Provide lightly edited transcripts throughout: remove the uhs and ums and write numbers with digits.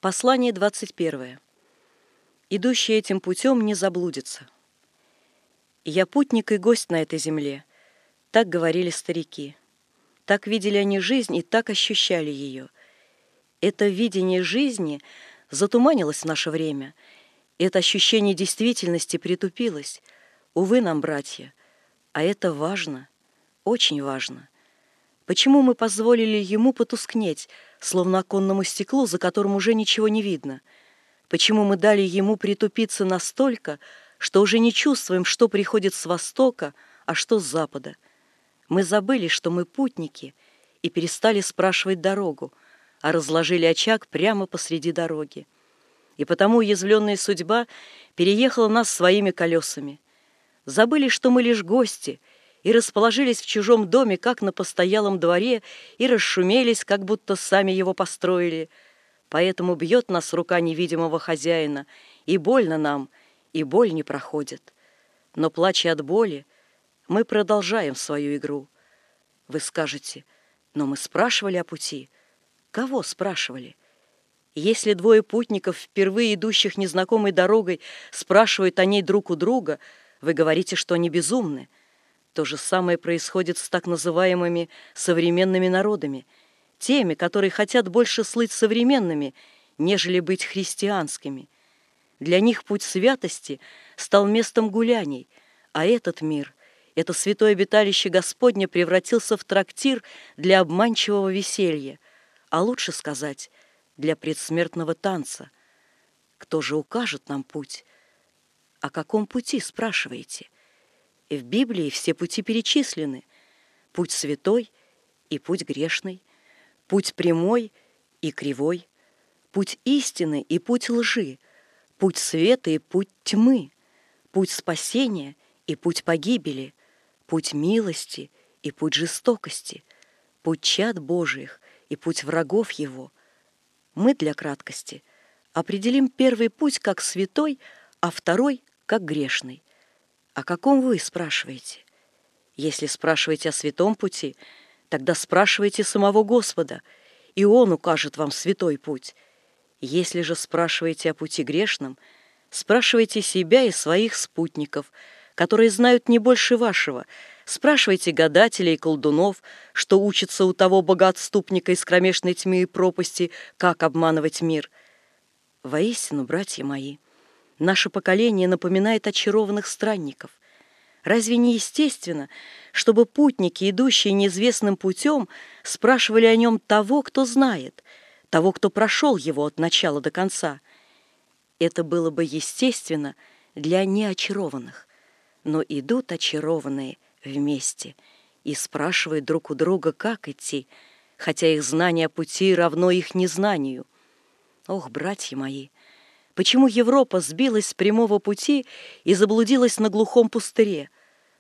Послание 21. Идущий этим путем не заблудится. «Я путник и гость на этой земле», — так говорили старики. Так видели они жизнь и так ощущали ее. Это видение жизни затуманилось в наше время. Это ощущение действительности притупилось. Увы нам, братья, а это важно, очень важно. Почему мы позволили ему потускнеть, словно оконному стеклу, за которым уже ничего не видно? Почему мы дали ему притупиться настолько, что уже не чувствуем, что приходит с востока, а что с запада? Мы забыли, что мы путники, и перестали спрашивать дорогу, а разложили очаг прямо посреди дороги. И потому уязвленная судьба переехала нас своими колесами. Забыли, что мы лишь гости, и расположились в чужом доме, как на постоялом дворе, и расшумелись, как будто сами его построили. Поэтому бьет нас рука невидимого хозяина, и больно нам, и боль не проходит. Но, плача от боли, мы продолжаем свою игру. Вы скажете: но мы спрашивали о пути. Кого спрашивали? Если двое путников, впервые идущих незнакомой дорогой, спрашивают о ней друг у друга, вы говорите, что они безумны. То же самое происходит с так называемыми современными народами, теми, которые хотят больше слыть современными, нежели быть христианскими. Для них путь святости стал местом гуляний, а этот мир, это святое обиталище Господне, превратился в трактир для обманчивого веселья, а лучше сказать, для предсмертного танца. Кто же укажет нам путь? О каком пути, спрашиваете? И в Библии все пути перечислены. Путь святой и путь грешный, путь прямой и кривой, путь истины и путь лжи, путь света и путь тьмы, путь спасения и путь погибели, путь милости и путь жестокости, путь чад Божиих и путь врагов его. Мы для краткости определим первый путь как святой, а второй как грешный. О каком вы спрашиваете? Если спрашиваете о святом пути, тогда спрашивайте самого Господа, и Он укажет вам святой путь. Если же спрашиваете о пути грешном, спрашивайте себя и своих спутников, которые знают не больше вашего. Спрашивайте гадателей и колдунов, что учатся у того богоотступника из кромешной тьмы и пропасти, как обманывать мир. Воистину, братья мои, наше поколение напоминает очарованных странников. Разве не естественно, чтобы путники, идущие неизвестным путем, спрашивали о нем того, кто знает, того, кто прошел его от начала до конца? Это было бы естественно для неочарованных, но идут очарованные вместе и спрашивают друг у друга, как идти, хотя их знание о пути равно их незнанию. Ох, братья мои! Почему Европа сбилась с прямого пути и заблудилась на глухом пустыре?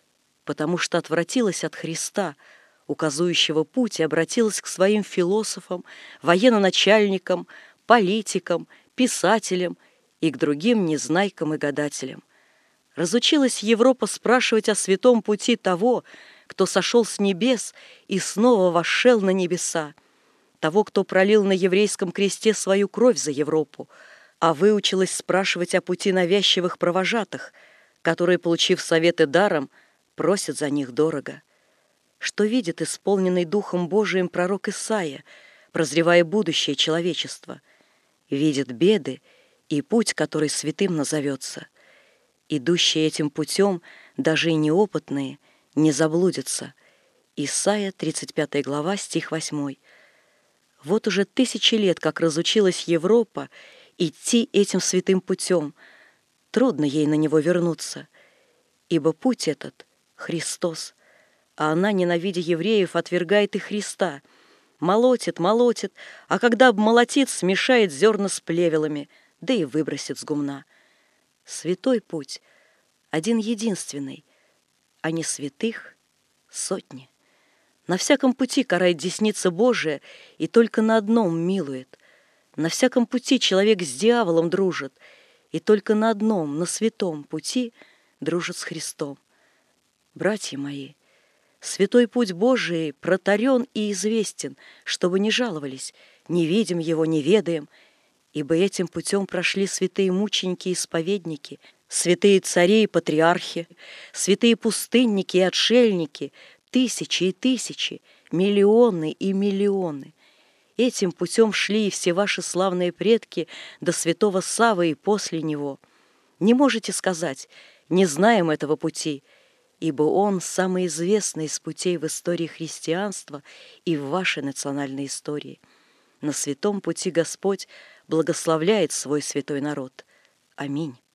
Потому что отвратилась от Христа, указующего путь, и обратилась к своим философам, военачальникам, политикам, писателям и к другим незнайкам и гадателям. Разучилась Европа спрашивать о святом пути того, кто сошел с небес и снова восшел на небеса, того, кто пролил на еврейском кресте свою кровь за Европу, а выучилась спрашивать о пути навязчивых провожатых, которые, получив советы даром, просят за них дорого. Что видит исполненный Духом Божиим пророк Исаия, прозревая будущее человечества? Видит беды и путь, который святым назовется. Идущие этим путем, даже и неопытные, не заблудятся. Исайя, 35 глава, стих 8. Вот уже 1000 лет, как разучилась Европа идти этим святым путем. Трудно ей на него вернуться, ибо путь этот — Христос, а она, ненавидя евреев, отвергает и Христа, молотит, а когда обмолотит, смешает зерна с плевелами, да и выбросит с гумна. Святой путь один единственный, а не святых сотни. На всяком пути карает десница Божия, и только на одном милует. На всяком пути человек с дьяволом дружит, и только на одном, на святом пути, дружит с Христом. Братья мои, святой путь Божий протарен и известен, чтобы не жаловались, не видим его, не ведаем, ибо этим путем прошли святые мученики и исповедники, святые цари и патриархи, святые пустынники и отшельники, тысячи и тысячи, миллионы и миллионы. Этим путем шли и все ваши славные предки до святого Саввы и после него. Не можете сказать: не знаем этого пути, ибо он самый известный из путей в истории христианства и в вашей национальной истории. На святом пути Господь благословляет свой святой народ. Аминь.